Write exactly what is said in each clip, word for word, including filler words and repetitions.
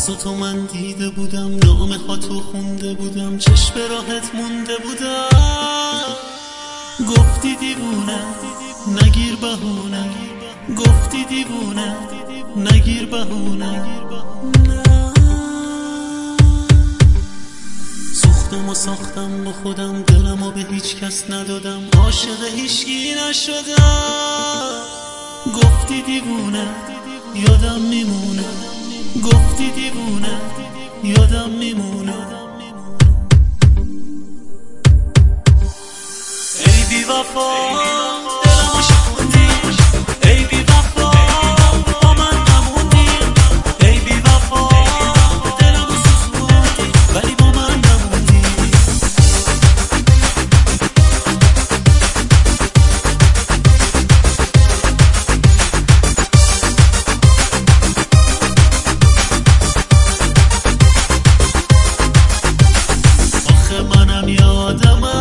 تو من دیده بودم، نام هاتو خونده بودم، چشم راحت مونده بودم. گفتی دیوونه نگیر بهونه، گفتی دیوونه نگیر بهونه. سوختم و ساختم با خودم، دلم و به هیچ کس ندادم، عاشق هیچکی نشدم. گفتی دیوونه یادم میمونه، گفتی دیوونه یادم میمونه. ای بی وفا دلمو شکوندی، ای بی وفا با من نموندی، ای بی وفا دلمو سوزوندی ولی با من نموندی. آخه منم یادمم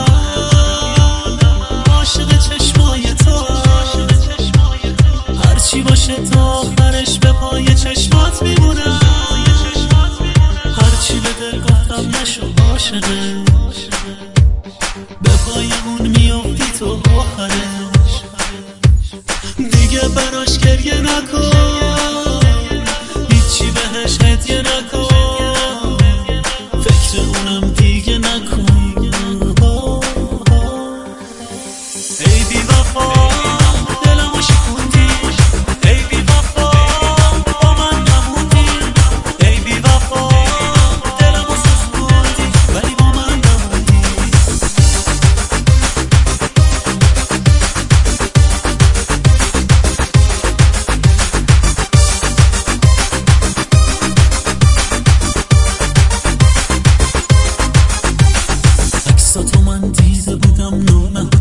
عاشق چشمای تو، هرچی باشه تا آخرش به پای چشمات میمونم. هرچی به دل گفتم نشو عاشقه، به پای اون میافتی تو آخرش. دیگه براش گریه نکن، هیچی بهش هدیه نکن، فکر اونم دیگه نکن. ای بی وفا دلمو شکوندی، ای بی وفا با من نموندی، ای بی وفا دلمو سوزوندی ولی با من نموندی. عکساتو من دیده بودم، نام